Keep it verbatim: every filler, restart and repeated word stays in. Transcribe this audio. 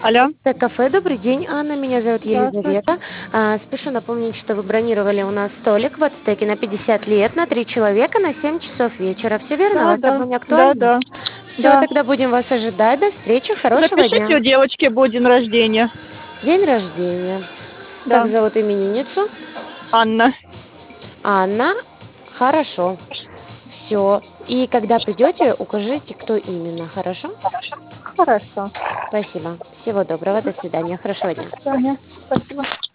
Алло. Это кафе. Добрый день, Анна. Меня зовут Здравствуйте. Елизавета. А, спешу напомнить, что вы бронировали у нас столик в Ацтеке на пятьдесят лет на три человека на семь часов вечера. Все верно? Да, Ваш да, бронь да, актуальна? да, Все, да. тогда будем вас ожидать. До встречи. Хорошего Напишите, дня. у девочки будет день рождения. День рождения. Как Да, зовут именинницу? Анна. Анна. Хорошо. Все. И когда придете, укажите, кто именно. Хорошо? Хорошо. Спасибо. Всего доброго. До свидания. Хорошего До дня. свидания. Спасибо.